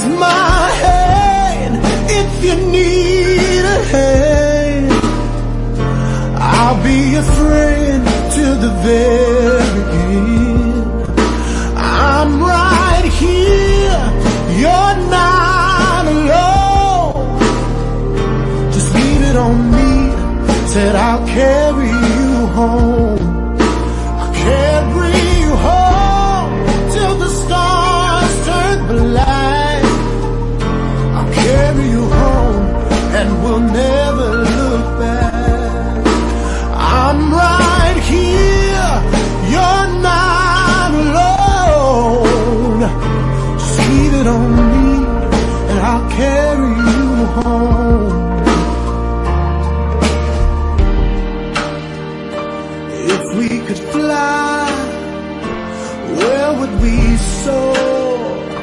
Here's my hand if you need a hand. I'll be your friend to the very end. I'm right here, you're not alone. Just leave it on me, said I'll carry you home. I'll carry you home till the stars turn black. I'll carry you home and we'll never look back. I'm right here, you're not alone. Just leave it on me and I'll carry you home. If we could fly, where would we soar?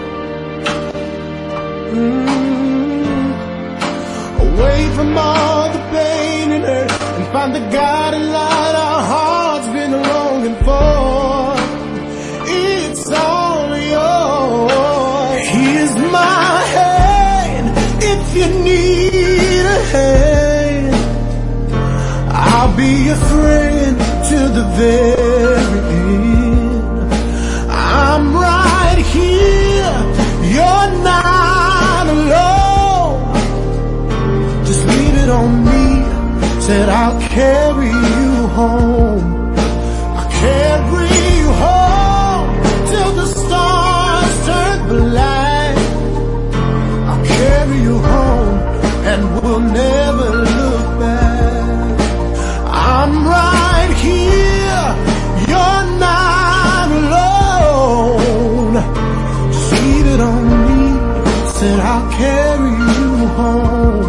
Away from all the pain and hurt, and find the guiding light our hearts been longing for. It's all yours. Here's my hand if you need a hand. I'll be your friend to the very end. I'm right here, you're not alone. Just leave it on me, said I'll carry you home. I'll carry you home till the stars turn black. I'll carry you home and we'll never look back. I'm right here, you're not alone. Just leave it on me, said I'll carry you home.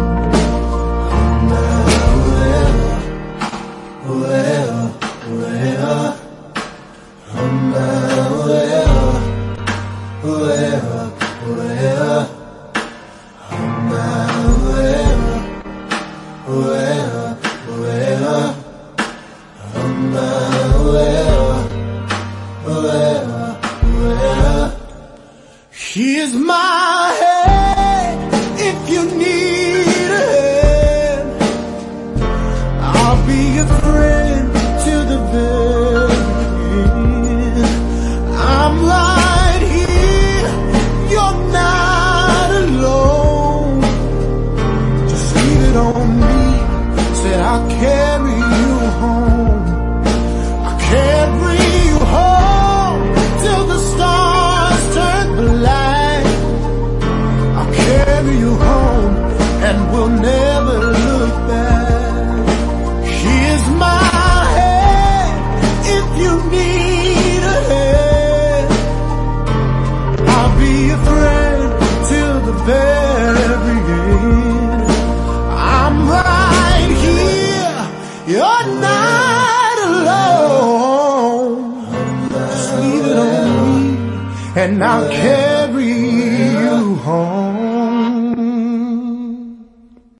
Here's my hand if you need a hand. I'll be your friend to the very end. I'm right here, you're not alone. Just leave it on me, said I'll carry you home. I'll carry you home till the stars turn black. I'll carry you home and we'll never look back. Here's my hand if you need a hand. I'll be your friend till the very end. I'm right here, you're not alone. Just leave it on me and I'll carry you home.